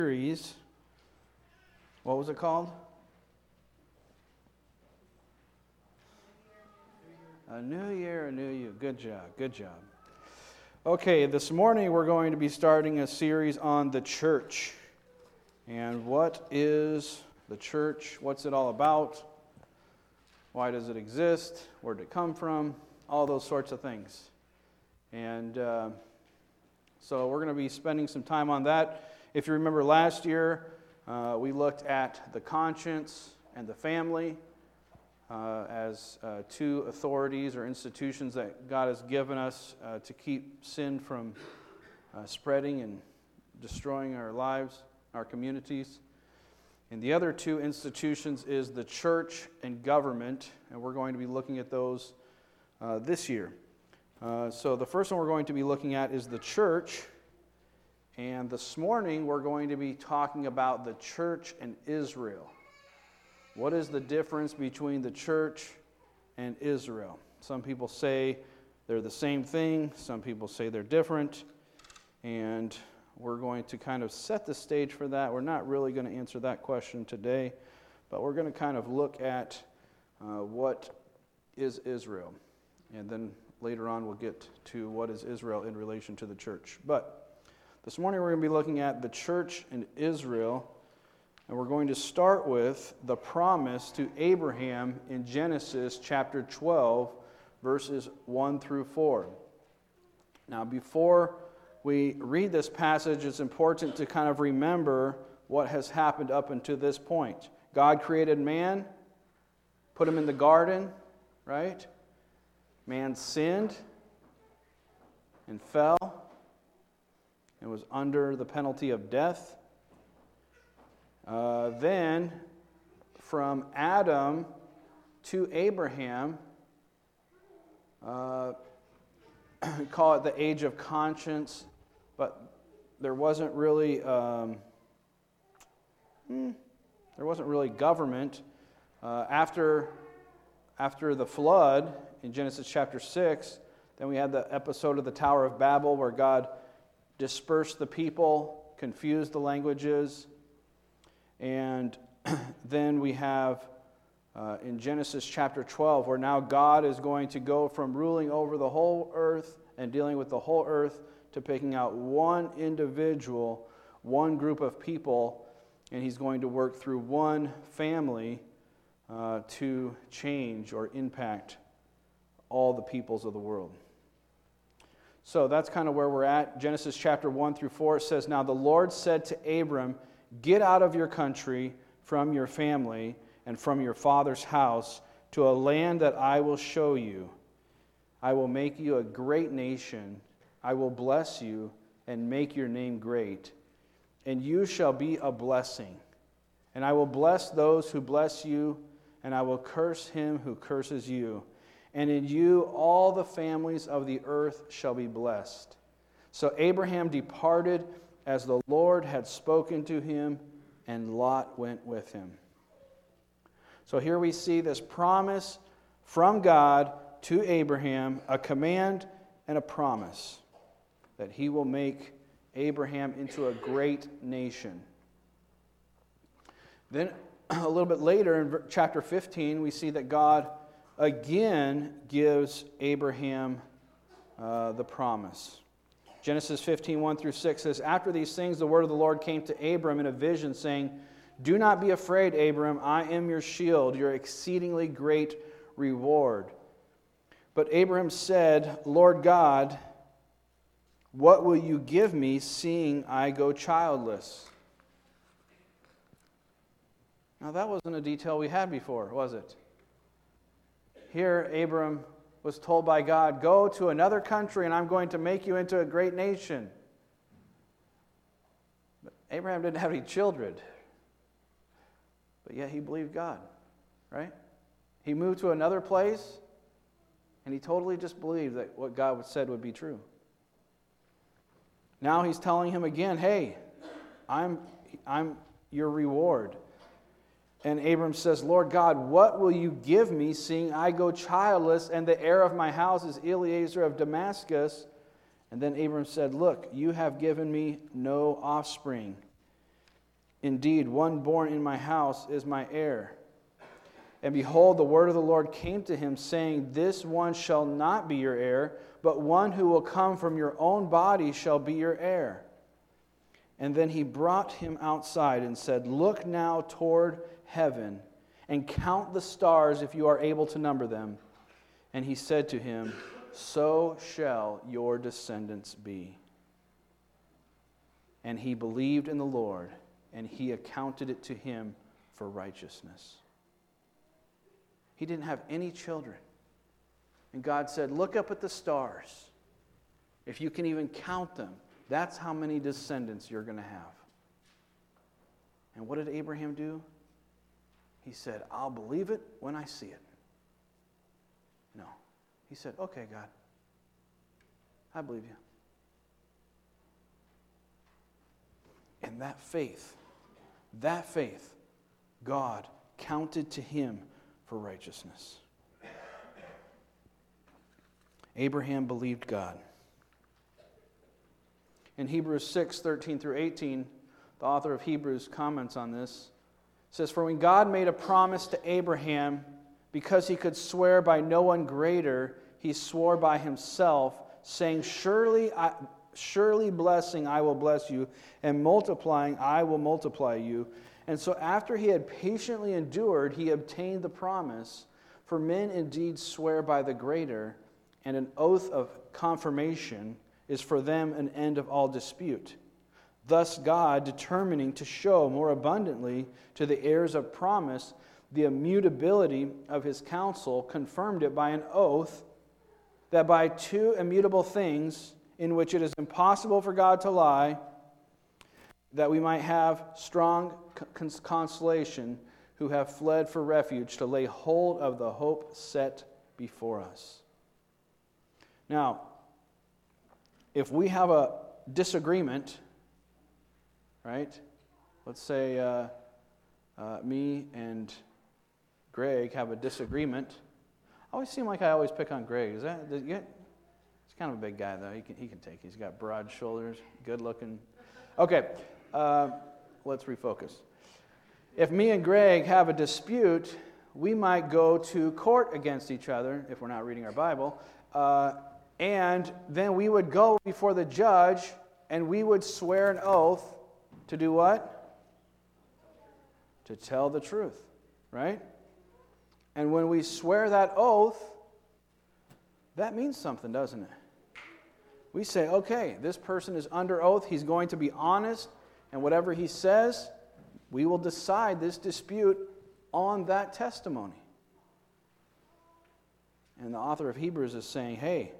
series. What was it called? A New Year, a New You. Good job, good job. Okay, this morning we're going to be starting a series on the church. And what is the church? What's it all about? Why does it exist? Where did it come from? All those sorts of things. And so we're going to be spending some time on that. If you remember last year, we looked at the conscience and the family as two authorities or institutions that God has given us to keep sin from spreading and destroying our lives, our communities. And the other two institutions is the church and government, and we're going to be looking at those this year. So the first one we're going to be looking at is the church. And this morning, we're going to be talking about the church and Israel. What is the difference between the church and Israel? Some people say they're the same thing. Some people say they're different. And we're going to kind of set the stage for that. We're not really going to answer that question today, but we're going to kind of look at what is Israel. And then later on, we'll get to what is Israel in relation to the church. But this morning we're going to be looking at the church in Israel, and we're going to start with the promise to Abraham in Genesis chapter 12, verses 1 through 4. Now, before we read this passage, it's important to kind of remember what has happened up until this point. God created man, put him in the garden, right? Man sinned and fell and was under the penalty of death. Then, from Adam to Abraham, call it the age of conscience, but there wasn't really government. After the flood in Genesis chapter 6, then we had the episode of the Tower of Babel where God dispersed the people, confused the languages, and then we have in Genesis chapter 12 where now God is going to go from ruling over the whole earth and dealing with the whole earth to picking out one individual, one group of people, and he's going to work through one family to change or impact all the peoples of the world. So that's kind of where we're at. Genesis chapter 1 through 4, it says, "Now the Lord said to Abram, 'Get out of your country, from your family, and from your father's house, to a land that I will show you. I will make you a great nation. I will bless you and make your name great. And you shall be a blessing. And I will bless those who bless you, and I will curse him who curses you. And in you all the families of the earth shall be blessed.' So Abraham departed as the Lord had spoken to him, and Lot went with him." So here we see this promise from God to Abraham, a command and a promise that he will make Abraham into a great nation. Then a little bit later in chapter 15, we see that God again gives Abraham the promise. Genesis 15, 1 through 6 says, "After these things the word of the Lord came to Abram in a vision, saying, 'Do not be afraid, Abram, I am your shield, your exceedingly great reward.' But Abraham said, 'Lord God, what will you give me, seeing I go childless?'" Now that wasn't a detail we had before, was it? Here, Abram was told by God, "Go to another country and I'm going to make you into a great nation." But Abraham didn't have any children. But yet he believed God, right? He moved to another place and he totally just believed that what God said would be true. Now he's telling him again, "Hey, I'm your reward." And Abram says, "Lord God, what will you give me, seeing I go childless, and the heir of my house is Eliezer of Damascus?" And then Abram said, "Look, you have given me no offspring, Indeed, one born in my house is my heir. And behold, the word of the Lord came to him, saying, This one shall not be your heir, but one who will come from your own body shall be your heir. And then he brought him outside and said, Look now toward heaven, and count the stars if you are able to number them. And he said to him, So shall your descendants be. And he believed in the Lord, and he accounted it to him for righteousness. He didn't have any children. And God said, Look up at the stars. If you can even count them, that's how many descendants you're going to have. And what did Abraham do? He said, I'll believe it when I see it. No. He said, Okay, God, I believe you. And that faith, God counted to him for righteousness. Abraham believed God. In Hebrews 6:13 through 18, the author of Hebrews comments on this. It says, For when God made a promise to Abraham, because he could swear by no one greater, he swore by himself, saying, Surely blessing I will bless you, and multiplying I will multiply you. And so after he had patiently endured, he obtained the promise. For men indeed swear by the greater, and an oath of confirmation is for them an end of all dispute. Thus God, determining to show more abundantly to the heirs of promise the immutability of his counsel, confirmed it by an oath, that by two immutable things, in which it is impossible for God to lie, that we might have strong consolation who have fled for refuge to lay hold of the hope set before us. Now, if we have a disagreement, right? Let's say me and Greg have a disagreement. I always seem like I always pick on Greg. He's kind of a big guy, though. He can take it. He's got broad shoulders, good looking. Okay, let's refocus. If me and Greg have a dispute, we might go to court against each other, if we're not reading our Bible, and then we would go before the judge, and we would swear an oath to do what? To tell the truth, right? And when we swear that oath, that means something, doesn't it? We say, okay, this person is under oath. He's going to be honest. And whatever he says, we will decide this dispute on that testimony. And the author of Hebrews is saying, hey,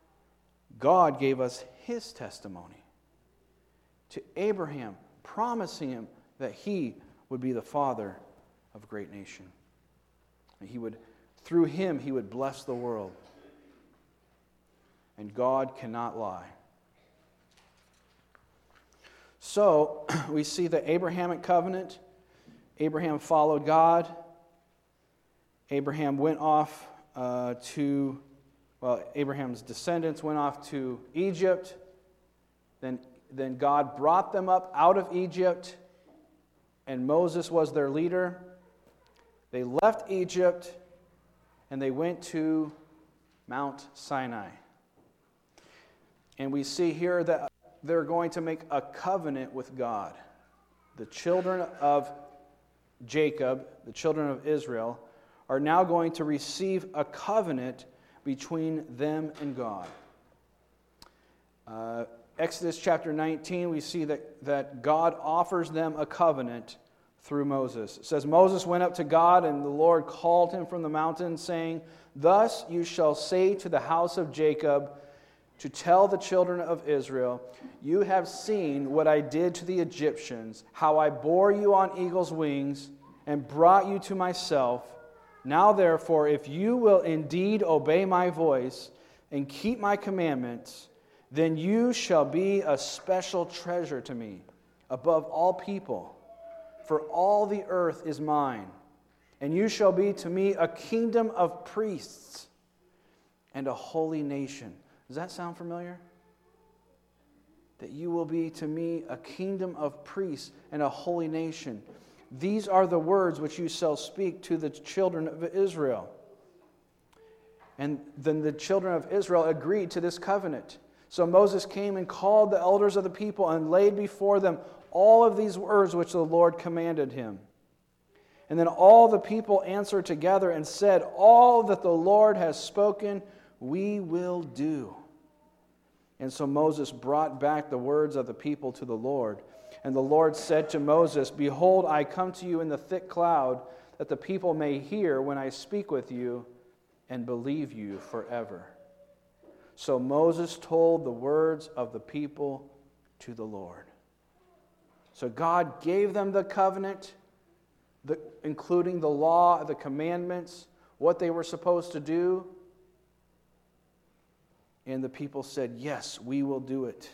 God gave us his testimony to Abraham, promising him that he would be the father of a great nation. And through him, he would bless the world. And God cannot lie. So, we see the Abrahamic covenant. Abraham followed God. Abraham went off Abraham's descendants went off to Egypt. Then God brought them up out of Egypt, and Moses was their leader. They left Egypt, and they went to Mount Sinai. And we see here that they're going to make a covenant with God. The children of Jacob, the children of Israel, are now going to receive a covenant between them and God. Exodus chapter 19, we see that God offers them a covenant through Moses. It says, Moses went up to God, and the Lord called him from the mountain, saying, Thus you shall say to the house of Jacob, to tell the children of Israel, you have seen what I did to the Egyptians, how I bore you on eagle's wings and brought you to myself. Now therefore, if you will indeed obey my voice and keep my commandments, then you shall be a special treasure to me above all people, for all the earth is mine, and you shall be to me a kingdom of priests and a holy nation. Does that sound familiar? that you will be to me a kingdom of priests and a holy nation. These are the words which you shall speak to the children of Israel. And then the children of Israel agreed to this covenant. So Moses came and called the elders of the people and laid before them all of these words which the Lord commanded him. And then all the people answered together and said, all that the Lord has spoken, we will do. And so Moses brought back the words of the people to the Lord. And the Lord said to Moses, behold, I come to you in the thick cloud, that the people may hear when I speak with you and believe you forever. So Moses told the words of the people to the Lord. So God gave them the covenant, including the law, the commandments, what they were supposed to do. And the people said, yes, we will do it.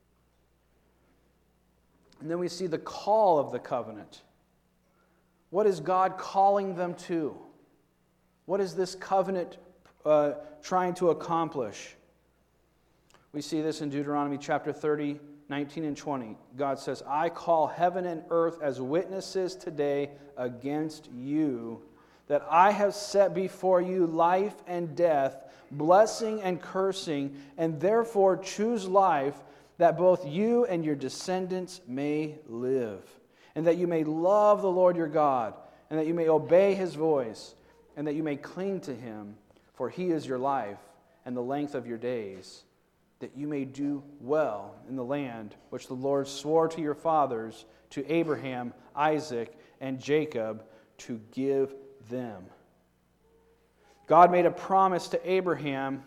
And then we see the call of the covenant. What is God calling them to? What is this covenant trying to accomplish? We see this in Deuteronomy chapter 30, 19 and 20. God says, I call heaven and earth as witnesses today against you, that I have set before you life and death, blessing and cursing, and therefore choose life, that both you and your descendants may live, and that you may love the Lord your God, and that you may obey his voice, and that you may cling to him, for he is your life and the length of your days, that you may do well in the land which the Lord swore to your fathers, to Abraham, Isaac, and Jacob, to give them. God made a promise to Abraham,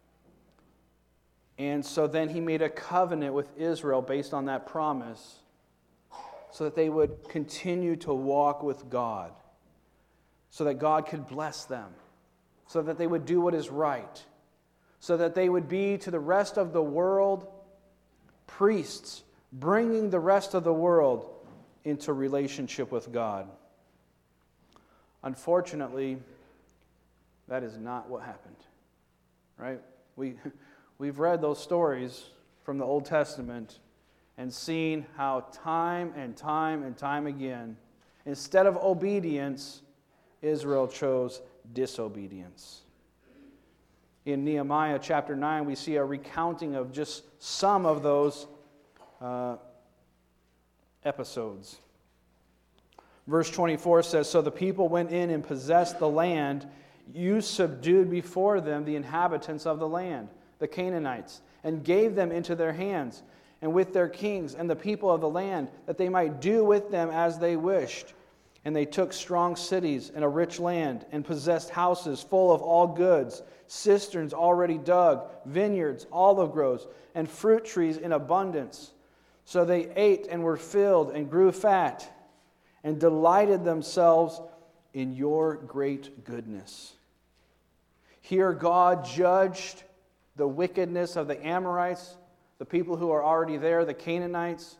and so then he made a covenant with Israel based on that promise, so that they would continue to walk with God, so that God could bless them, so that they would do what is right, so that they would be to the rest of the world priests, bringing the rest of the world into relationship with God. Unfortunately, that is not what happened, right? We've read those stories from the Old Testament and seen how time and time and time again, instead of obedience, Israel chose disobedience. In Nehemiah chapter 9, we see a recounting of just some of those episodes. Verse 24 says, so the people went in and possessed the land. You subdued before them the inhabitants of the land, the Canaanites, and gave them into their hands, and with their kings and the people of the land, that they might do with them as they wished. And they took strong cities and a rich land, and possessed houses full of all goods, cisterns already dug, vineyards, olive groves, and fruit trees in abundance. So they ate and were filled and grew fat, and delighted themselves in your great goodness. Here God judged the wickedness of the Amorites, the people who are already there, the Canaanites.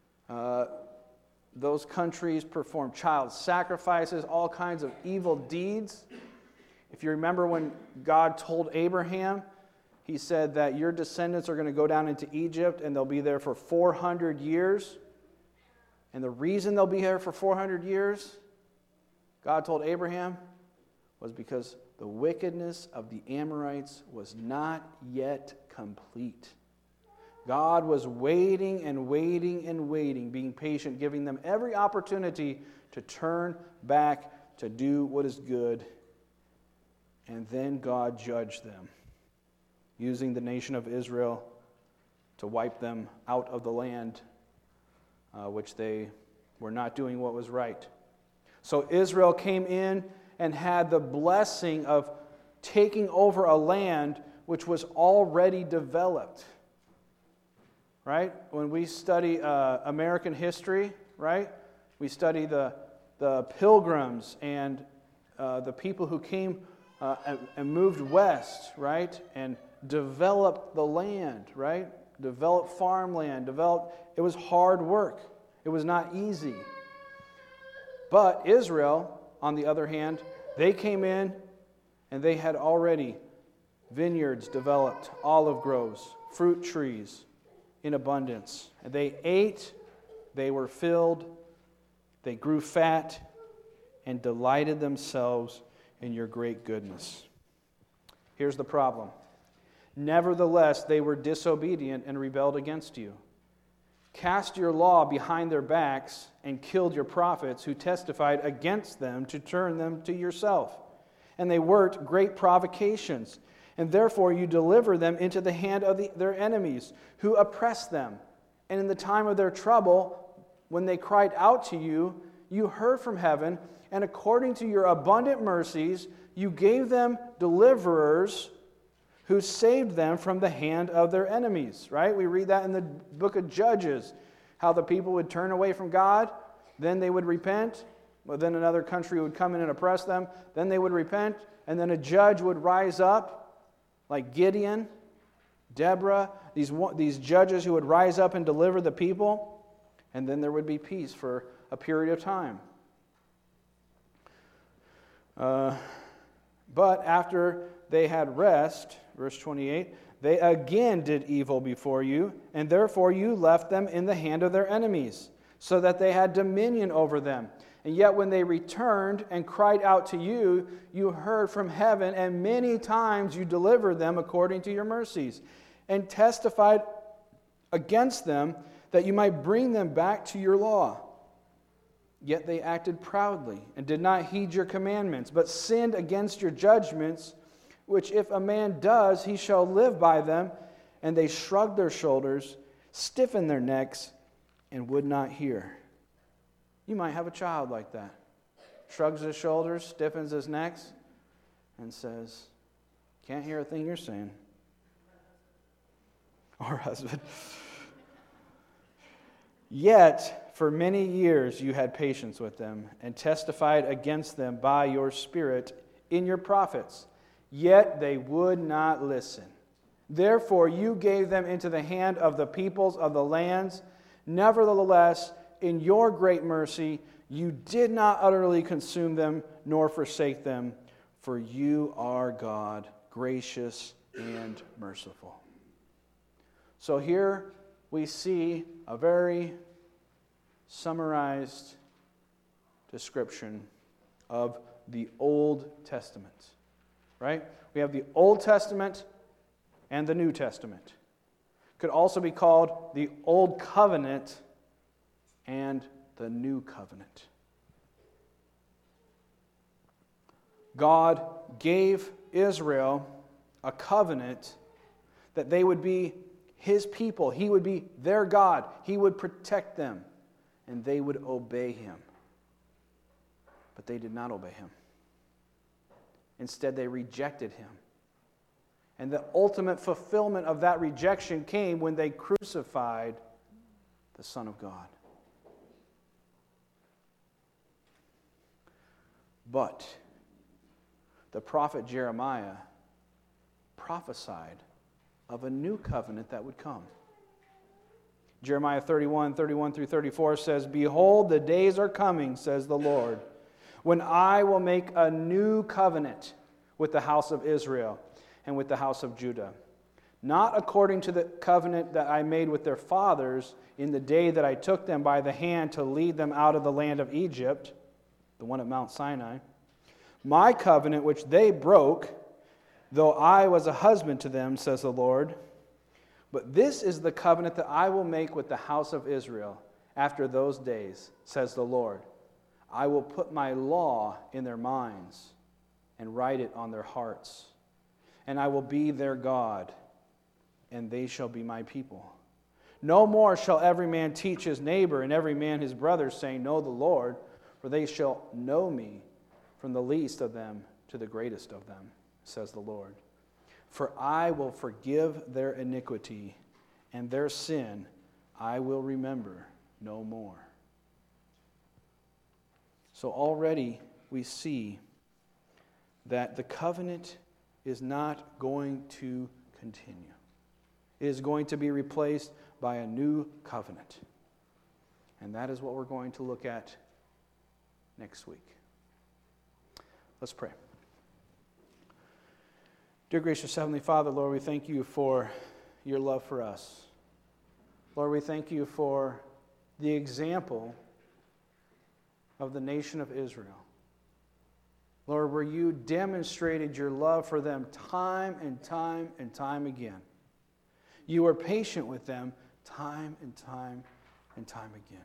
Those countries performed child sacrifices, all kinds of evil deeds. If you remember when God told Abraham, he said that your descendants are going to go down into Egypt and they'll be there for 400 years. And the reason they'll be there for 400 years, God told Abraham, was because the wickedness of the Amorites was not yet complete. God was waiting and waiting and waiting, being patient, giving them every opportunity to turn back to do what is good. And then God judged them, using the nation of Israel to wipe them out of the land, which they were not doing what was right. So Israel came in and had the blessing of taking over a land which was already developed. Right? When we study American history, right? We study the Pilgrims and the people who came and moved west, right? And developed the land, right? Developed farmland, it was hard work. It was not easy. But Israel, on the other hand, they came in and they had already vineyards developed, olive groves, fruit trees. in abundance. They ate, they were filled, they grew fat, and delighted themselves in your great goodness. Here's the problem. Nevertheless, they were disobedient and rebelled against you. Cast your law behind their backs and killed your prophets who testified against them to turn them to yourself. And they worked great provocations. And therefore you deliver them into the hand of their enemies who oppress them. And in the time of their trouble, when they cried out to you, you heard from heaven, and according to your abundant mercies, you gave them deliverers who saved them from the hand of their enemies. Right? We read that in the book of Judges, how the people would turn away from God, then they would repent, but then another country would come in and oppress them, then they would repent, and then a judge would rise up, like Gideon, Deborah, these judges who would rise up and deliver the people, and then there would be peace for a period of time. But after they had rest, verse 28, they again did evil before you, and therefore you left them in the hand of their enemies, so that they had dominion over them. And yet when they returned and cried out to you, you heard from heaven, and many times you delivered them according to your mercies, and testified against them that you might bring them back to your law. Yet they acted proudly and did not heed your commandments, but sinned against your judgments, which if a man does, he shall live by them. And they shrugged their shoulders, stiffened their necks, and would not hear. You might have a child like that. Shrugs his shoulders, stiffens his necks, and says, can't hear a thing you're saying. Or husband. Yet, for many years you had patience with them and testified against them by your Spirit in your prophets. Yet they would not listen. Therefore you gave them into the hand of the peoples of the lands. Nevertheless, in your great mercy, you did not utterly consume them nor forsake them, for you are God, gracious and merciful. So here we see a very summarized description of the Old Testament. Right? We have the Old Testament and the New Testament. Could also be called the Old Covenant and the New Covenant. God gave Israel a covenant that they would be His people. He would be their God. He would protect them, and they would obey Him. But they did not obey Him. Instead, they rejected Him. And the ultimate fulfillment of that rejection came when they crucified the Son of God. But the prophet Jeremiah prophesied of a new covenant that would come. Jeremiah 31 through 34 says, Behold, the days are coming, says the Lord, when I will make a new covenant with the house of Israel and with the house of Judah. Not according to the covenant that I made with their fathers in the day that I took them by the hand to lead them out of the land of Egypt, the one at Mount Sinai. My covenant which they broke, though I was a husband to them, says the Lord. But this is the covenant that I will make with the house of Israel after those days, says the Lord. I will put my law in their minds and write it on their hearts. And I will be their God, and they shall be my people. No more shall every man teach his neighbor and every man his brother, saying, Know the Lord, for they shall know me from the least of them to the greatest of them, says the Lord. For I will forgive their iniquity, and their sin I will remember no more. So already we see that the covenant is not going to continue. It is going to be replaced by a new covenant. And that is what we're going to look at next week. Let's pray. Dear gracious Heavenly Father, Lord, we thank you for your love for us. Lord, we thank you for the example of the nation of Israel. Lord, where you demonstrated your love for them time and time and time again. You were patient with them time and time and time again.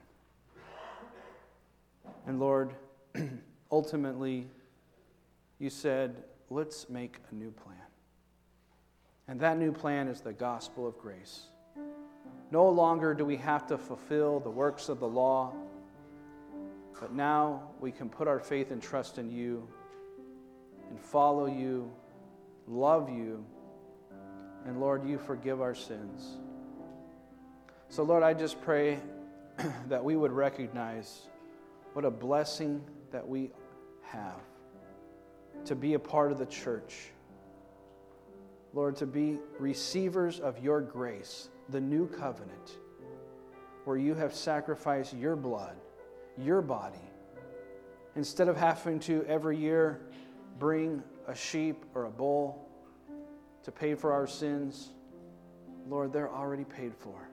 And Lord, ultimately, you said, let's make a new plan. And that new plan is the gospel of grace. No longer do we have to fulfill the works of the law, but now we can put our faith and trust in you and follow you, love you, and Lord, you forgive our sins. So Lord, I just pray that we would recognize what a blessing that we have to be a part of the church. Lord, to be receivers of your grace, the new covenant, where you have sacrificed your blood, your body, instead of having to every year bring a sheep or a bull to pay for our sins. Lord, they're already paid for.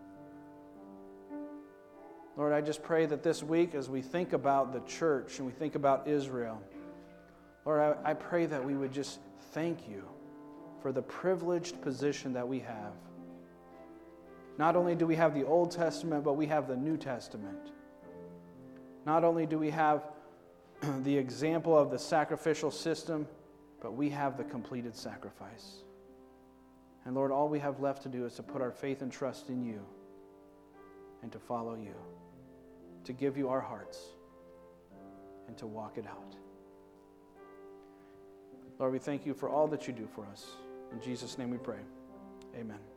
Lord, I just pray that this week as we think about the church and we think about Israel, Lord, I pray that we would just thank you for the privileged position that we have. Not only do we have the Old Testament, but we have the New Testament. Not only do we have the example of the sacrificial system, but we have the completed sacrifice. And Lord, all we have left to do is to put our faith and trust in you and to follow you, to give you our hearts and to walk it out. Lord, we thank you for all that you do for us. In Jesus' name we pray. Amen.